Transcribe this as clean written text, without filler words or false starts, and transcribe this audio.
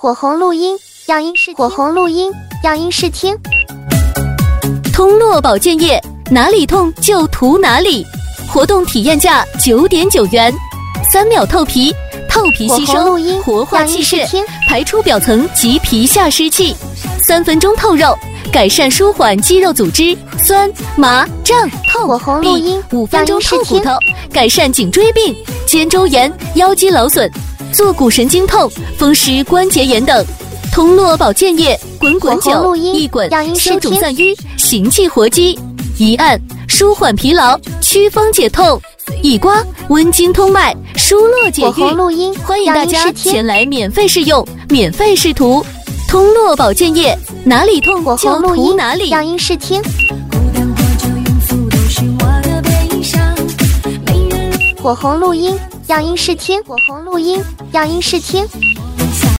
火红录音样音试听，火红录音样音试听。 通络保健液，哪里痛就涂哪里。活动体验价9.9元，3秒透皮，透皮吸收，活化气血，排出表层及皮下湿气，3分钟透肉，改善舒缓肌肉组织酸麻胀痛，5分钟透骨头，改善颈椎病、肩周炎、腰肌劳损、坐骨神经痛、风湿关节炎等。通络保健液，滚滚酒，一滚消肿散瘀，行气活肌；一按舒缓疲劳，祛风解痛；一刮温经通脉，疏络解郁。欢迎大家前来免费试用，免费试涂。通络保健液，哪里痛就涂哪里。 样音试听。火红录音样音试听，火红录音样音试听。